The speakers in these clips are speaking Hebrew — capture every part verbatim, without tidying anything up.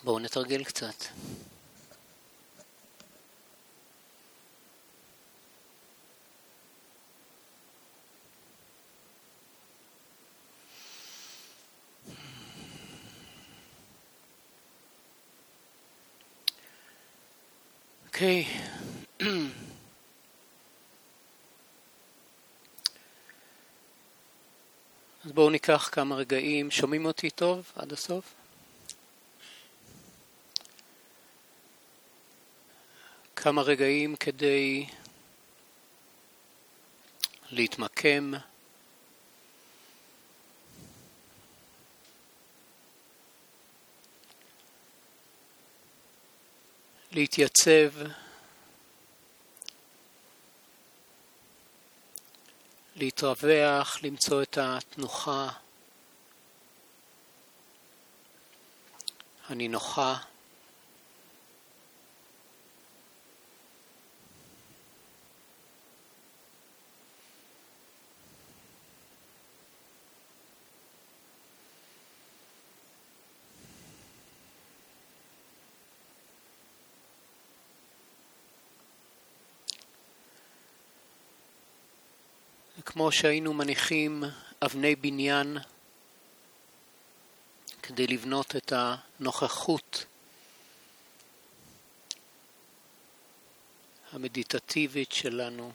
בואו נתרגל קצת. אוקיי. אז בואו ניקח כמה רגעים. שומעים אותי טוב עד הסוף? כמה רגעים כדי להתמקם, להתייצב, להתרווח, למצוא את התנוחה הנינוחה. כמו שהיינו מניחים אבני בניין כדי לבנות את הנוכחות המדיטטיבית שלנו.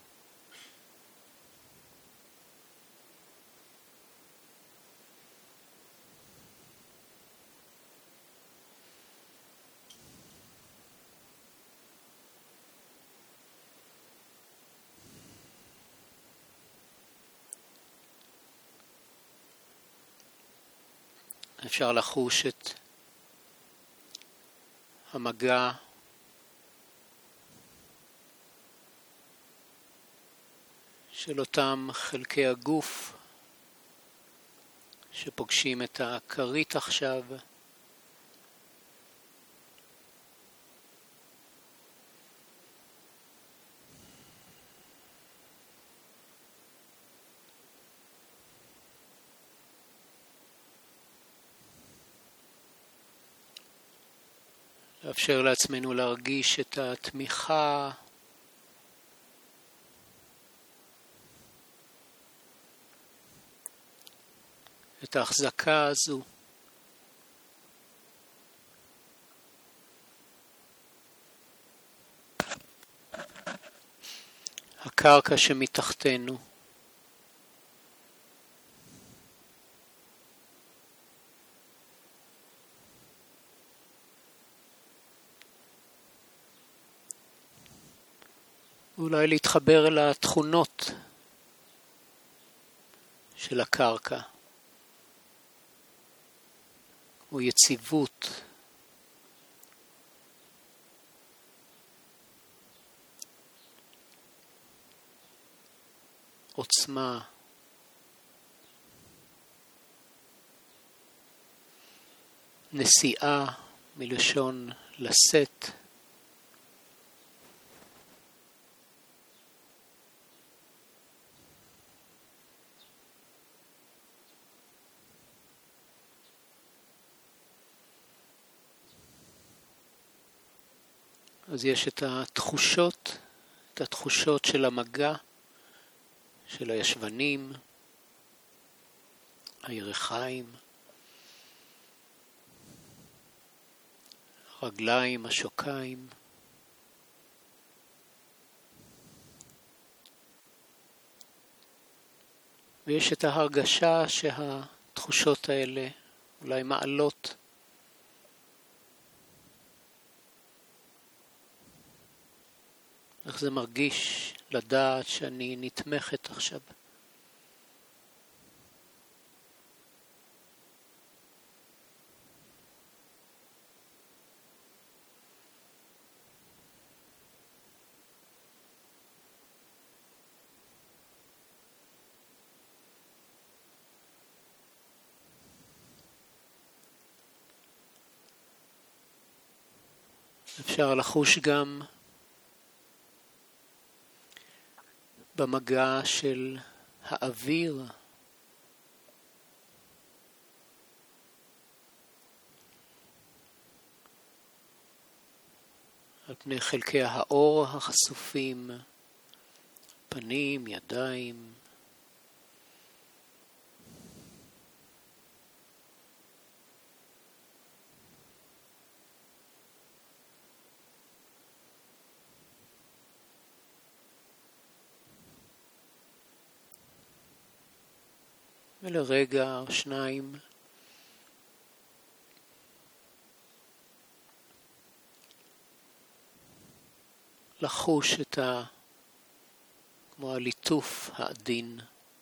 אפשר לחוש את המגע של אותם חלקי הגוף שפוגשים את הכרית עכשיו. לאפשר לעצמנו להרגיש את התמיכה, את ההחזקה הזו. הקרקע שמתחתנו. אולי להתחבר אל התכונות של הקרקע, כמו יציבות, עוצמה, נשיאה מלשון לשאת, אז יש את התחושות, את התחושות של המגע, של הישבנים, הירכיים, הרגליים, השוקיים. ויש את ההרגשה שהתחושות האלה אולי מעלות איך זה מרגיש לדעת שאני נתמכת עכשיו. אפשר לחוש גם במגע של האוויר, על פני חלקי האור החשופים, פנים, ידיים, ולרגע או שניים לחוש את ה... כמו הליטוף העדין.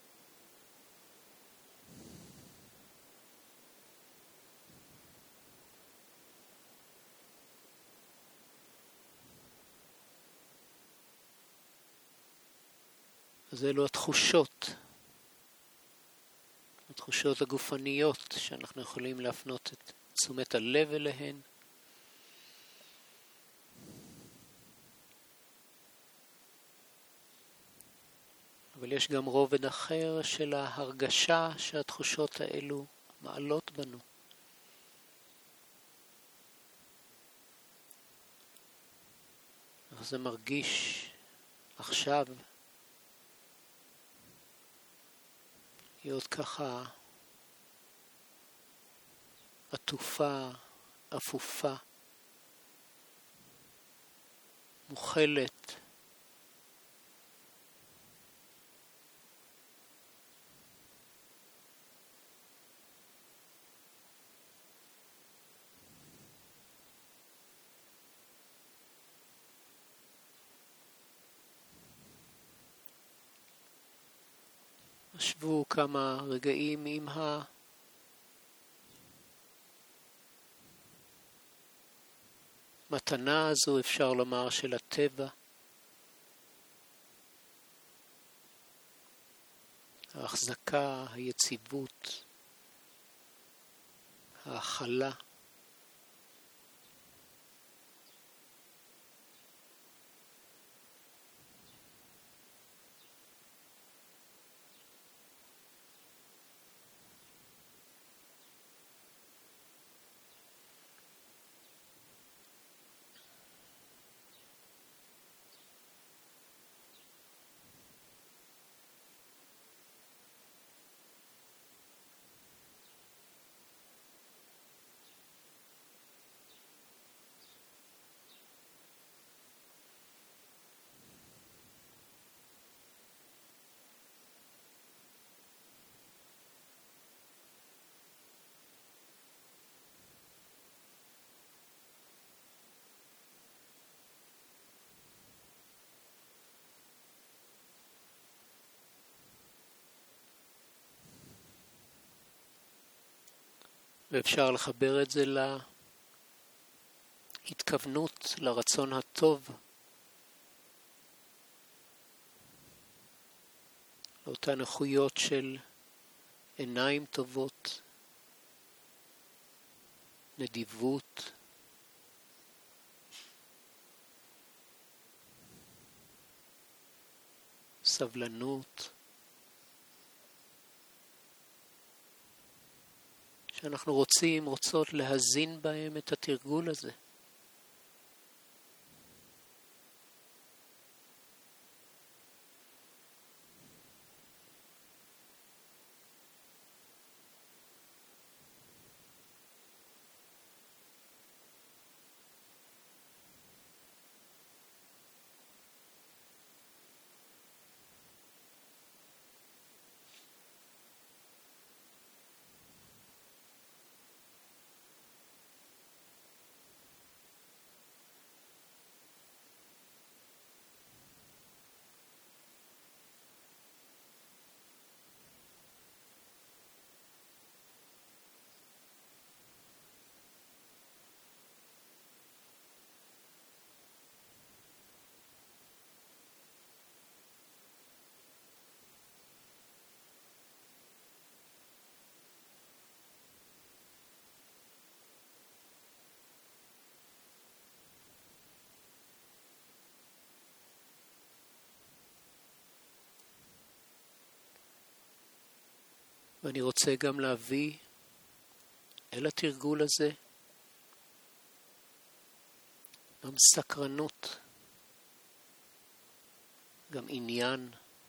אז אלו התחושות, התחושות הגופניות שאנחנו יכולים להפנות את תשומת הלב אליהן. אבל יש גם רובד אחר של ההרגשה שהתחושות האלו מעלות בנו. איך זה מרגיש עכשיו להיות ככה עטופה, אפופה, מוכלת, שבו כמה רגעים עם המתנה הזו, אפשר לומר, של הטבע. ההחזקה, היציבות, ההכלה. ואפשר לחבר את זה להתכוונות, לרצון הטוב, לאותן איכויות של עיניים טובות, נדיבות, סבלנות, שאנחנו רוצים, רוצות להזין בהם את התרגול הזה. ואני רוצה גם להביא אל התרגול הזה גם סקרנות, גם עניין.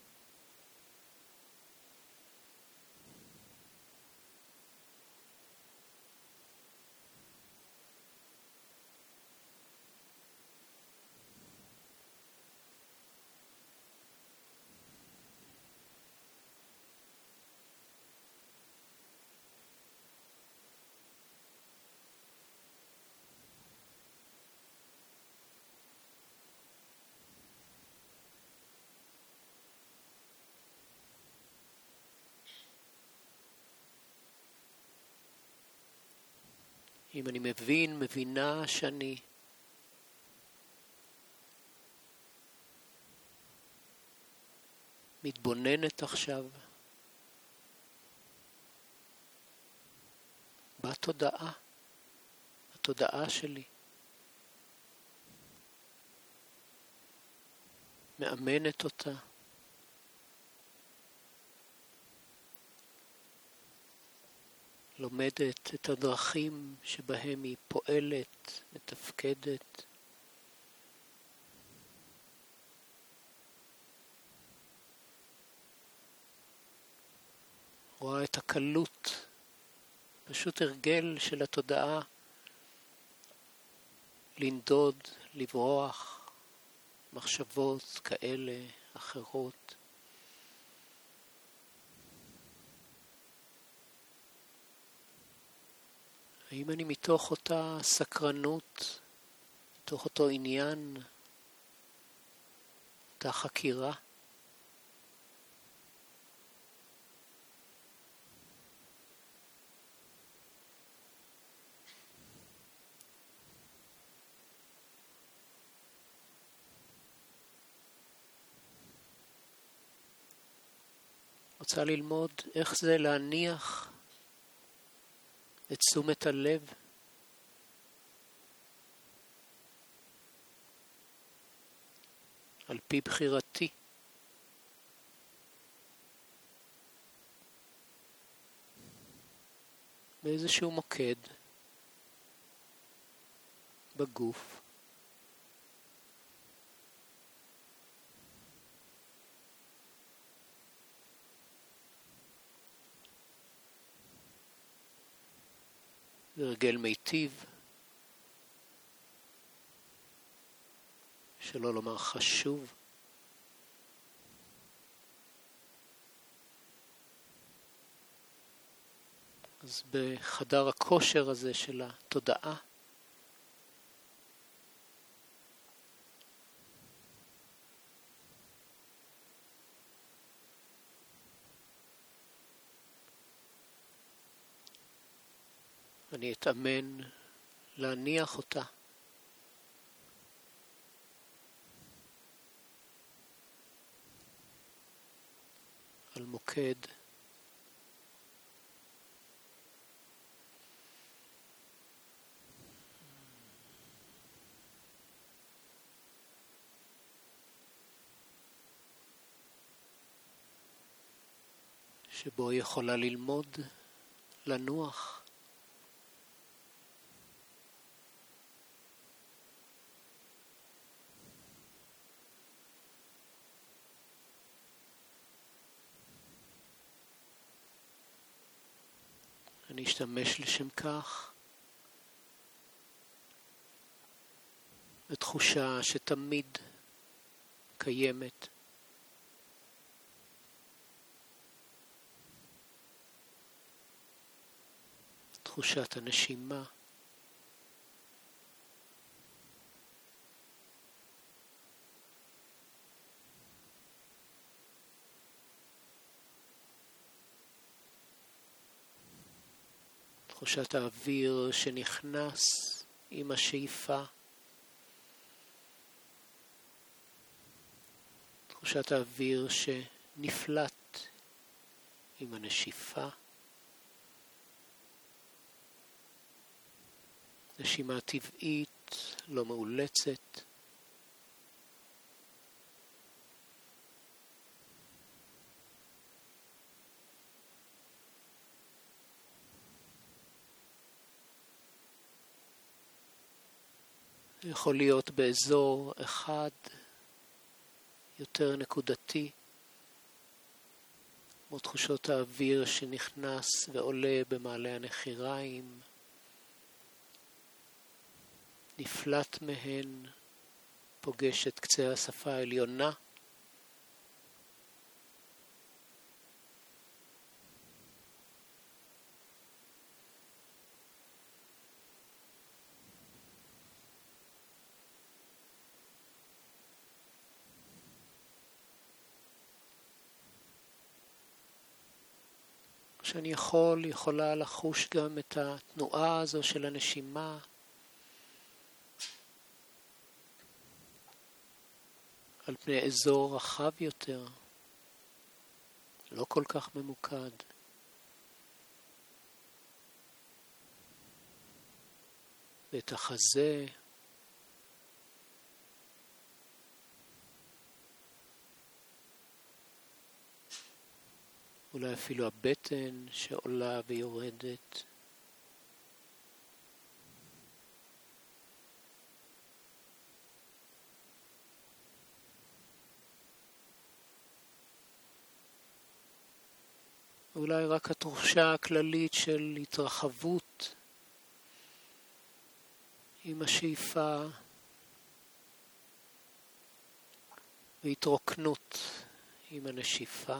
אם אני מבין, מבינה שאני מתבוננת עכשיו בתודעה, התודעה שלי, מאמנת אותה, לומדת את הדרכים שבהם היא פועלת, מתפקדת. רואה את הקלות, פשוט הרגל של התודעה, לנדוד, לברוח, מחשבות כאלה, אחרות. האם אני מתוך אותה סקרנות, מתוך אותו עניין, אותה חקירה? רוצה ללמוד איך זה להניח את תשומת הלב על פי בחירתי. באיזשהו מוקד בגוף. זה הרגל מיטיב, שלא לומר חשוב. אז בחדר הכושר הזה של התודעה, אני אתאמן להניח אותה על מוקד שבו היא יכולה ללמוד לנוח. אני אשתמש לשם כך בתחושה שתמיד קיימת. תחושת הנשימה. תחושת האוויר שנכנס עם השאיפה. תחושת האוויר שנפלט עם הנשיפה. נשימה טבעית, לא מאולצת. זה יכול להיות באזור אחד יותר נקודתי, כמו תחושות האוויר שנכנס ועולה במעלה הנחיריים, נפלט מהן, פוגש את קצה השפה העליונה, שאני יכול, יכולה לחוש גם את התנועה הזו של הנשימה, על פני אזור רחב יותר, לא כל כך ממוקד. ואת החזה, אולי אפילו הבטן שעולה ויורדת. אולי רק התחושה הכללית של התרחבות עם השאיפה והתרוקנות עם הנשיפה.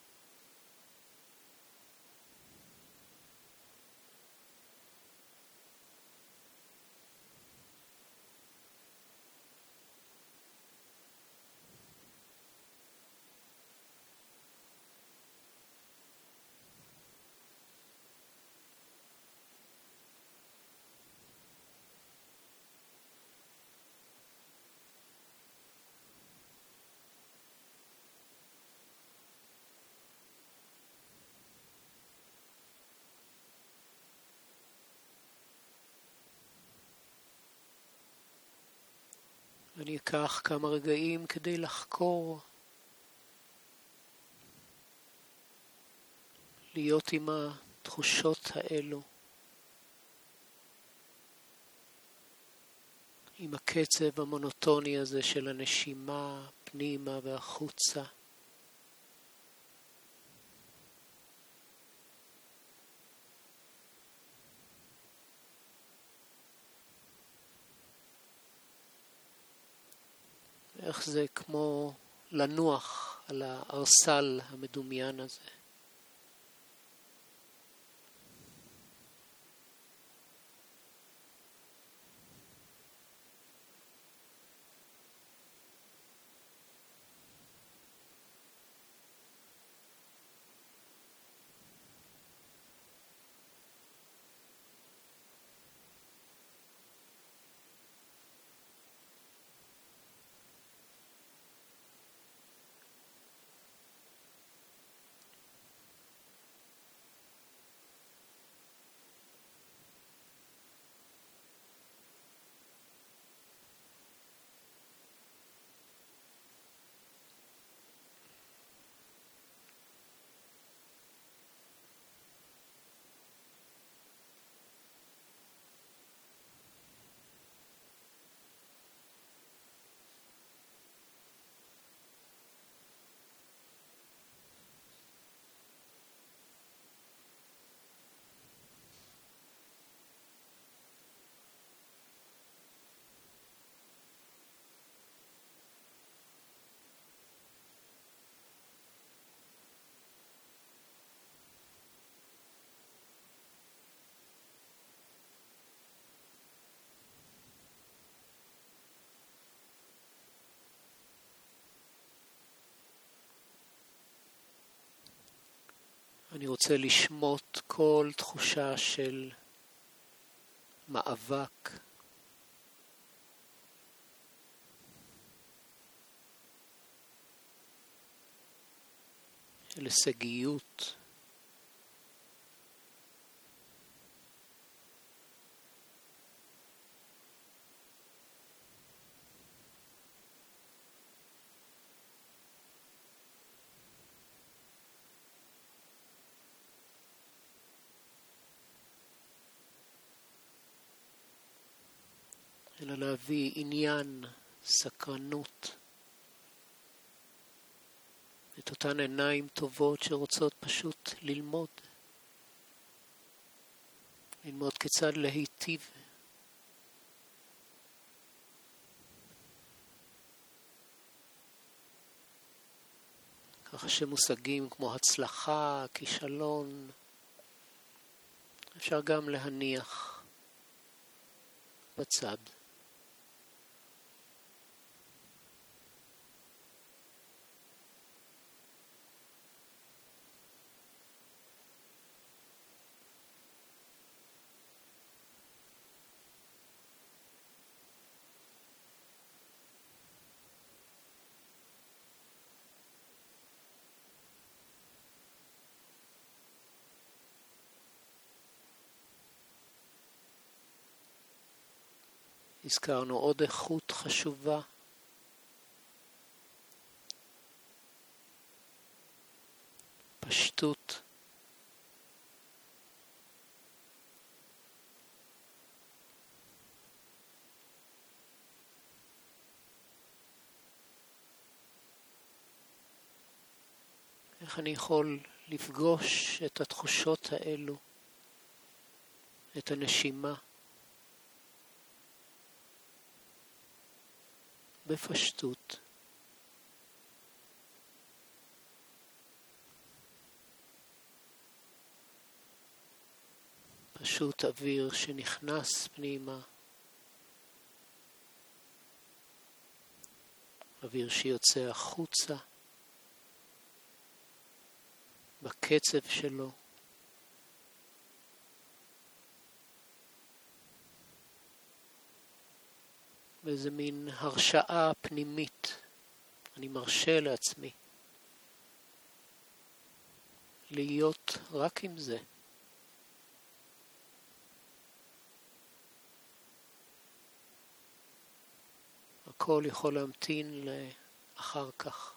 אני אקח כמה רגעים כדי לחקור, להיות עם התחושות האלו, עם הקצב המונוטוני הזה של הנשימה פנימה והחוצה. איך זה כמו לנוח על הארסל המדומיין הזה. אני רוצה לשמוט כל תחושה של מאבק, של הישגיות, אלא להביא עניין, סקרנות, את אותן עיניים טובות שרוצות פשוט ללמוד, ללמוד כיצד להיטיב. ככה שמושגים כמו הצלחה, כישלון, אפשר גם להניח בצד. הזכרנו עוד איכות חשובה, פשטות. איך אני יכול לפגוש את התחושות האלו, את הנשימה, בפשטות. פשוט אוויר שנכנס פנימה, אוויר שיוצא החוצה, בקצב שלו. באיזה מין הרשאה פנימית, אני מרשה לעצמי להיות רק עם זה. הכל יכול להמתין לאחר כך.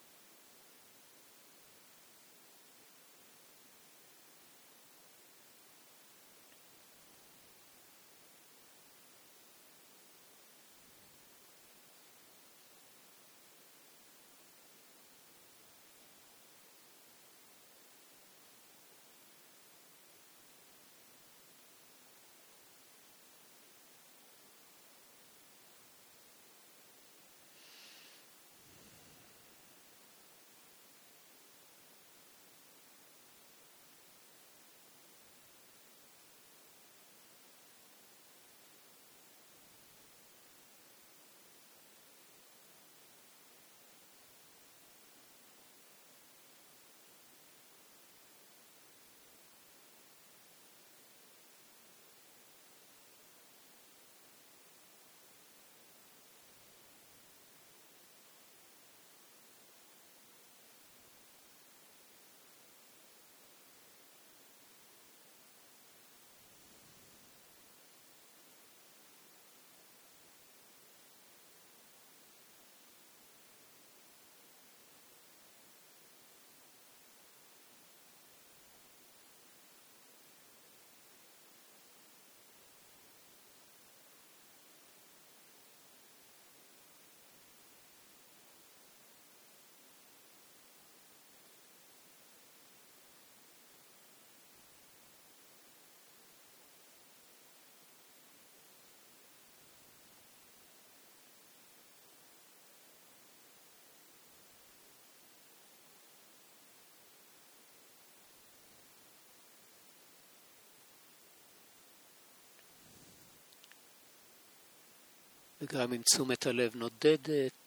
וגם אם תשומת הלב נודדת,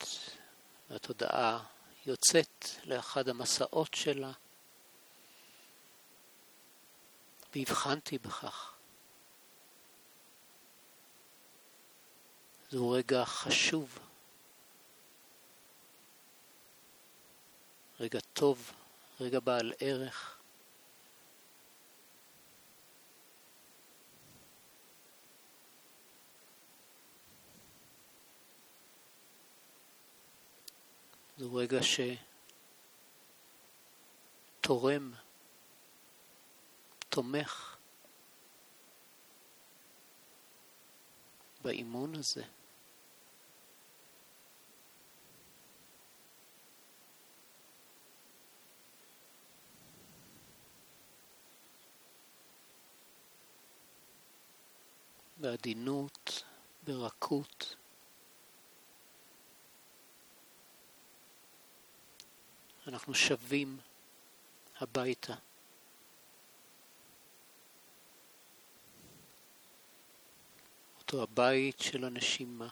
והתודעה יוצאת לאחד המסעות שלה, והבחנתי בכך. זהו רגע חשוב, רגע טוב, רגע בעל ערך. זהו רגע שתורם, תומך באימון הזה. בעדינות, ברכות. אנחנו שבים הביתה. אותו הבית של הנשימה.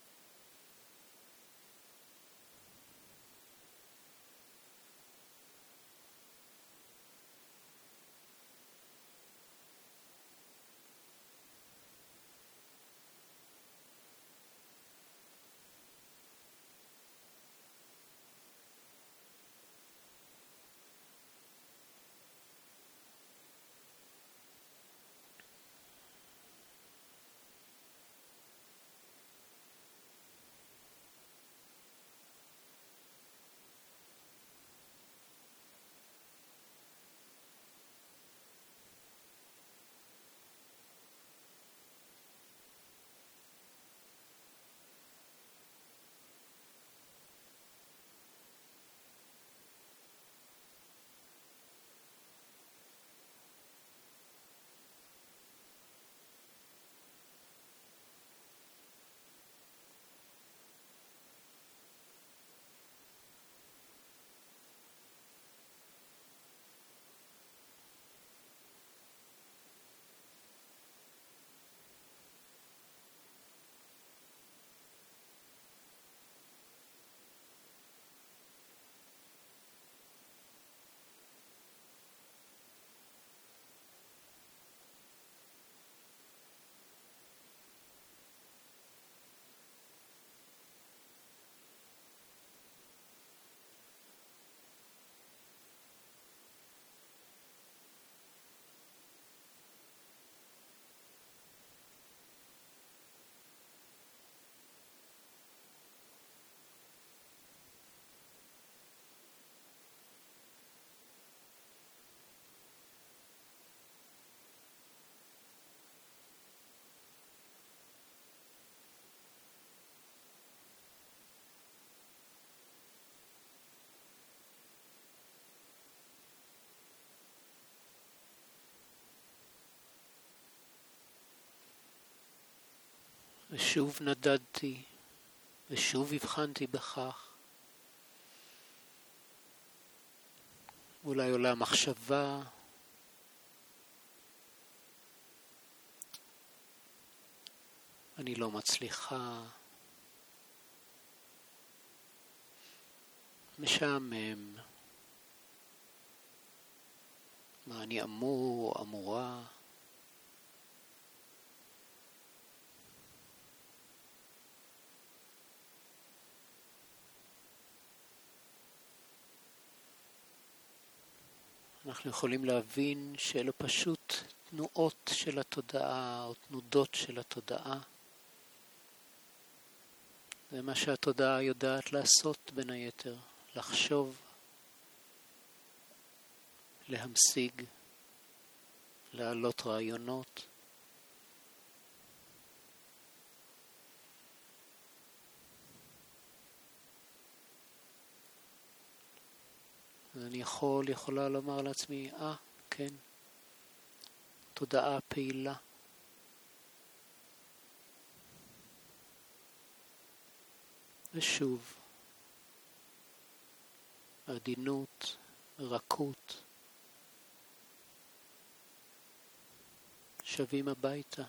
ושוב נדדתי, ושוב הבחנתי בכך. אולי עולה מחשבה, אני לא מצליחה, משעמם, מה אני אמור, אמורה. אנחנו יכולים להבין שאלו פשוט תנועות של התודעה או תנודות של התודעה. זה מה שהתודעה יודעת לעשות בין היתר, לחשוב, להמשיג, להעלות רעיונות. אני יכול, יכולה לומר לעצמי, אה, כן, תודעה פעילה. ושוב, עדינות, רכות, שבים הביתה.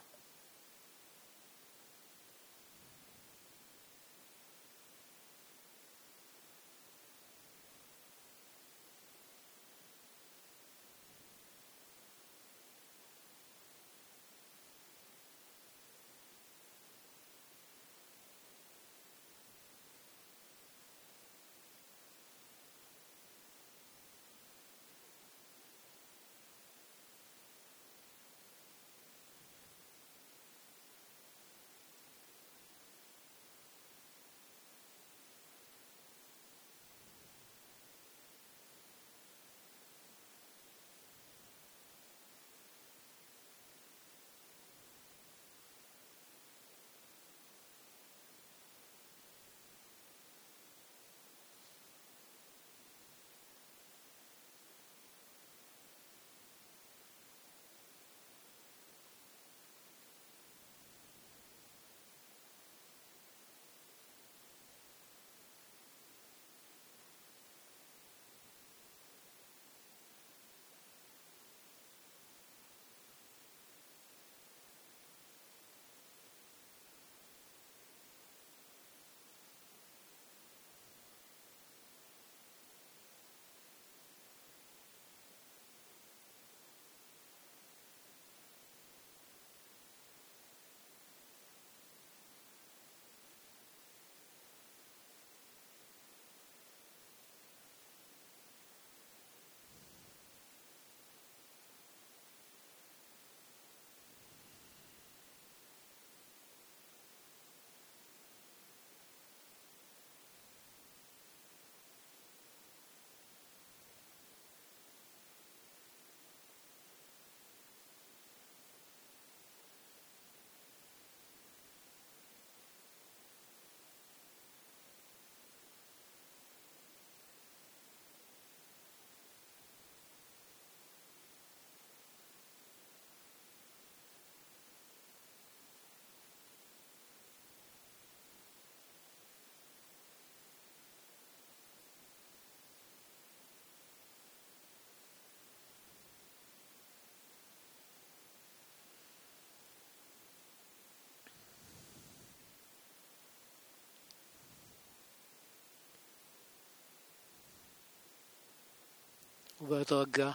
ובהדרגה,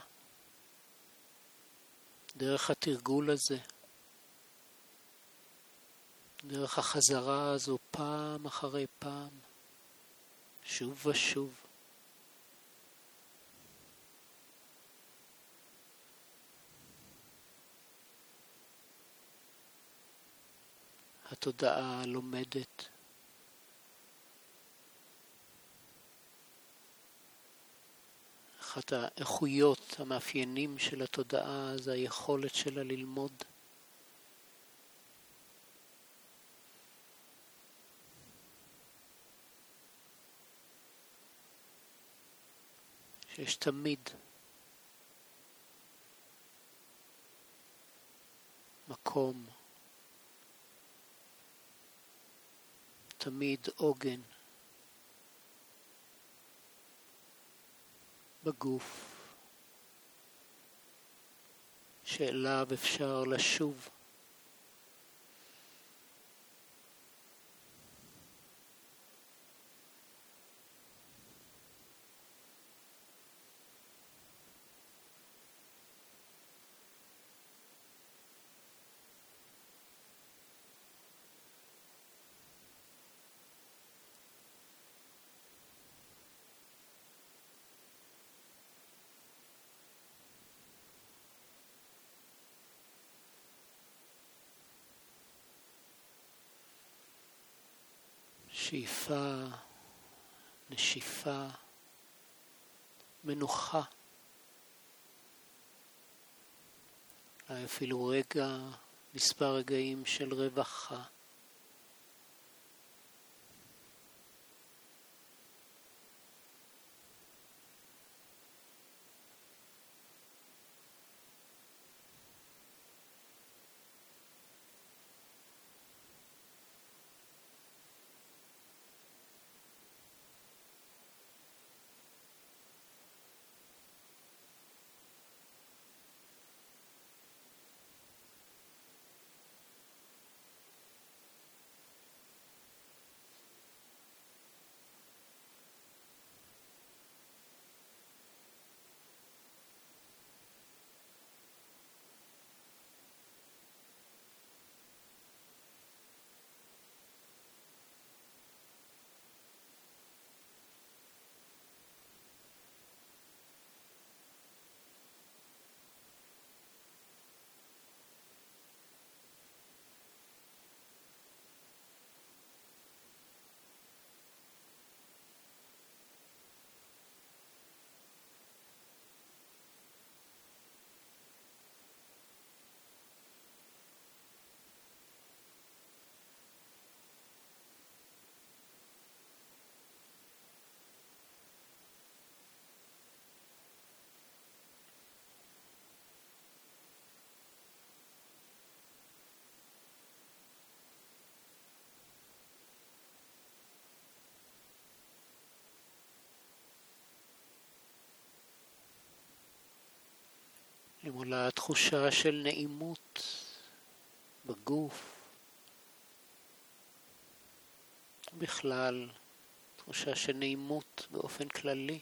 דרך התרגול הזה, דרך החזרה הזו פעם אחרי פעם, שוב ושוב, התודעה לומדת. אחת האיכויות, המאפיינים של התודעה, זה היכולת שלה ללמוד. שיש תמיד מקום, תמיד עוגן בגוף שאליו אפשר לשוב. שאיפה, נשיפה, מנוחה. אולי אפילו רגע, מספר רגעים של רווחה. אם עולה תחושה של נעימות בגוף, בכלל תחושה של נעימות באופן כללי.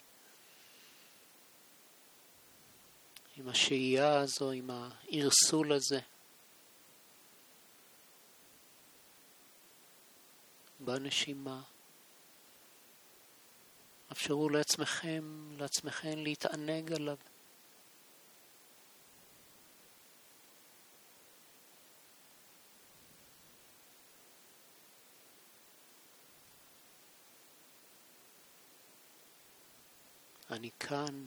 עם השהייה הזו, עם הערסול הזה, בנשימה. אפשרו לעצמכם, לעצמכם להתענג עליו. אני כאן,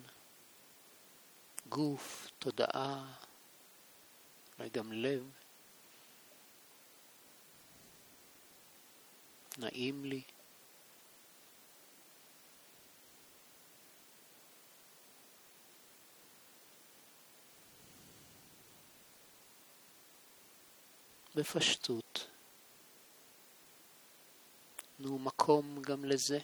גוף, תודעה, אולי גם לב. נעים לי. בפשטות. תנו מקום גם לזה.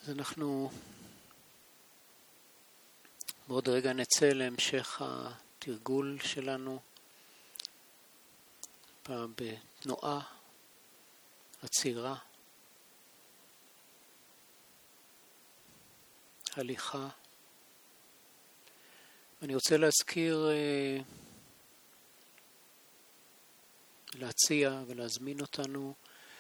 אז אנחנו בעוד רגע נצא להמשך התרגול שלנו, פעם בתנועה, עצירה, הליכה. אני רוצה להזכיר, להציע ולהזמין אותנו.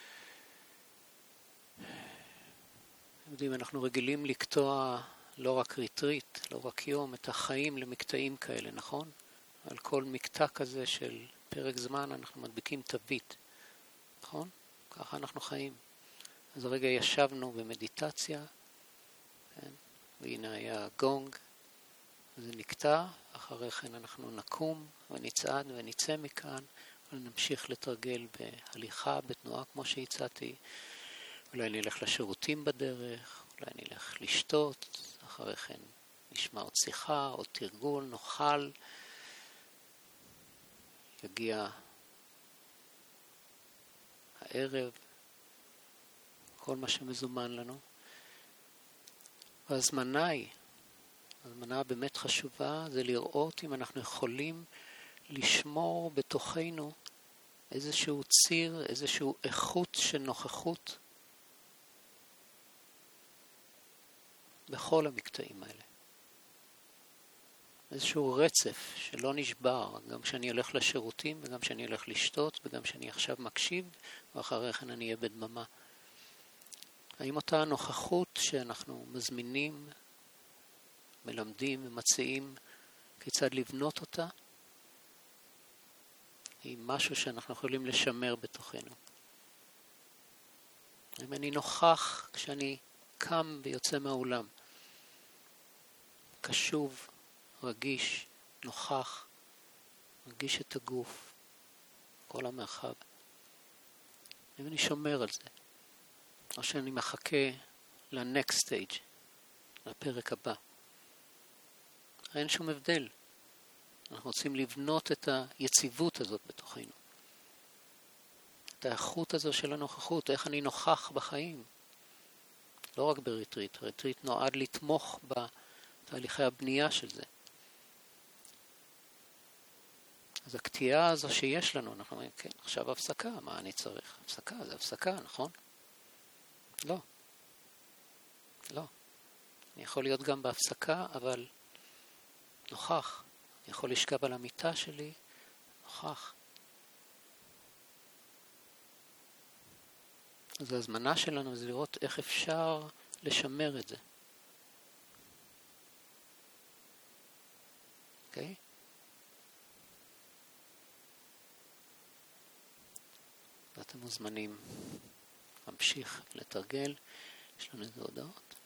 יודעים, אנחנו רגילים לקטוע לא רק ריטריט, לא רק יום, את החיים למקטעים כאלה, נכון? על כל מקטע כזה של פרק זמן אנחנו מדביקים תווית, נכון? ככה אנחנו חיים. אז הרגע ישבנו במדיטציה, כן? והנה היה גונג, זה נקטע, אחרי כן אנחנו נקום ונצעד ונצא מכאן, ונמשיך לתרגל בהליכה, בתנועה כמו שהצעתי. אולי נלך לשירותים בדרך, אולי נלך לשתות, אחרי כן נשמע עוד שיחה, עוד תרגול, נאכל, יגיע הערב, כל מה שמזומן לנו. והזמנה היא, הזמנה באמת חשובה, זה לראות אם אנחנו יכולים לשמור בתוכנו איזשהו ציר, איזשהו איכות של נוכחות בכל המקטעים האלה. איזשהו רצף שלא נשבר, גם כשאני הולך לשירותים וגם כשאני הולך לשתות וגם כשאני עכשיו מקשיב ואחרי כן אני אהיה בדממה. האם אותה נוכחות שאנחנו מזמינים, מלמדים ומציעים כיצד לבנות אותה, היא משהו שאנחנו יכולים לשמר בתוכנו. אם אני נוכח כשאני קם ויוצא מהאולם, קשוב, רגיש, נוכח, מרגיש את הגוף, כל המרחב. אם אני שומר על זה, או שאני מחכה ל-next stage, לפרק הבא. אין שום הבדל. אנחנו רוצים לבנות את היציבות הזאת בתוכנו. את האיכות הזו של הנוכחות, איך אני נוכח בחיים. לא רק בריטריט, הריטריט נועד לתמוך בתהליכי הבנייה של זה. אז הקטיעה הזו שיש לנו, אנחנו אומרים, כן, עכשיו הפסקה, מה אני צריך? הפסקה, זה הפסקה, נכון? לא. לא. אני יכול להיות גם בהפסקה, אבל נוכח. אני יכול לשכב על המיטה שלי, נוכח. אז ההזמנה שלנו זה לראות איך אפשר לשמר את זה. אוקיי? ואתם מוזמנים להמשיך לתרגל. יש לנו איזה הודעות.